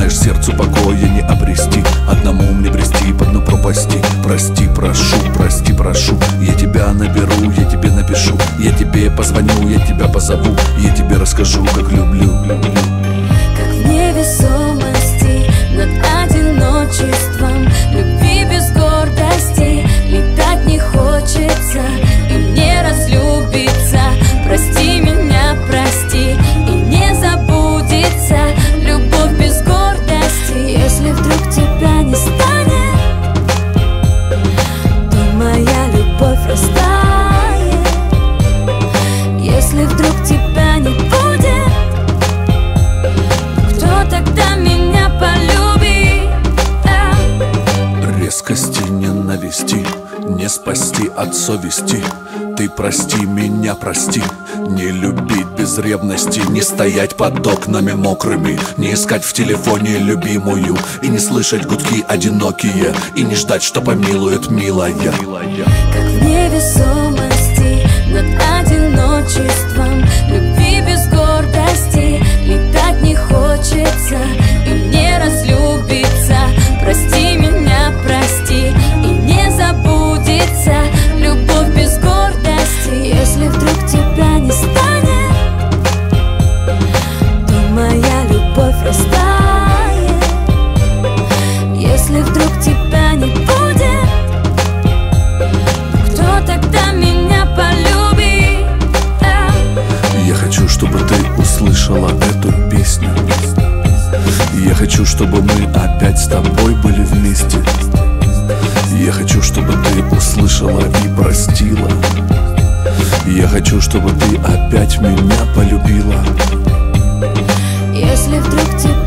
знаешь, сердцу покоя не обрести, одному мне брести по дну пропасти. Прости, прошу, я тебя наберу, я тебе напишу, я тебе позвоню, я тебя позову, я тебе расскажу, как люблю. Как в невесомости над одиночеством, любви без гордости, летать не хочется и мне разлюбиться. Прости меня, прости, и не забудется любовь без гордости. Если вдруг тебя не станет, то моя любовь растает. Если вдруг тебя не будет, кто тогда меня полюбит? Резкости ненависти не спасти от совести. Ты прости меня, прости. Не любить без ревности, не стоять под окнами мокрыми, не искать в телефоне любимую, и не слышать гудки одинокие, и не ждать, что помилует милая. Как в невесомости над одиночеством, любви без гордости, летать не хочется и мне разлюбиться. Прости меня, прости, и не забудется любовь без гордости. Если вдруг тебя не станет, то моя любовь растает. Если вдруг тебя не будет, кто тогда меня полюбит? Я хочу, чтобы ты услышала эту песню. Я хочу, чтобы мы опять с тобой были вместе. Я хочу, чтобы ты услышала и простила. Я хочу, чтобы ты опять меня полюбила. Если вдруг тебя